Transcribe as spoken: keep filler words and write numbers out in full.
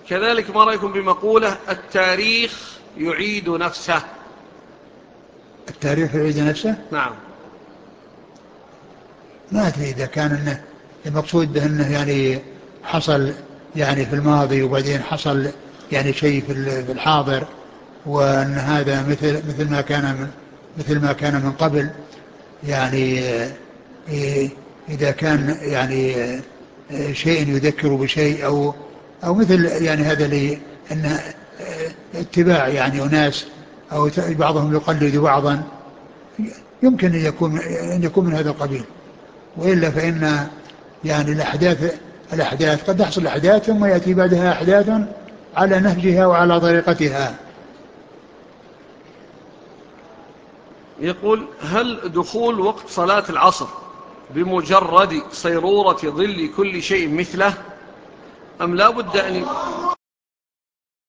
كذلك ما رأيكم بمقولة التاريخ يعيد نفسه؟ التاريخ يعيد نفسه؟ نعم. ما أدري إذا كان إنه المقصود به أنه يعني حصل يعني في الماضي وبعدين حصل يعني شيء في الحاضر، وأن هذا مثل مثل ما كان من مثل ما كان من قبل. يعني إذا كان يعني شيء يذكر بشيء أو أو مثل يعني هذا لي أن اتباع يعني أناس أو بعضهم يقلد بعضا، يمكن أن يكون أن يكون من هذا القبيل. وإلا فإن يعني الأحداث الأحداث قد تحصل أحداث ثم يأتي بعدها أحداث على نهجها وعلى طريقتها. يقول: هل دخول وقت صلاة العصر بمجرد صيرورة ظل كل شيء مثله، أم لا بد أن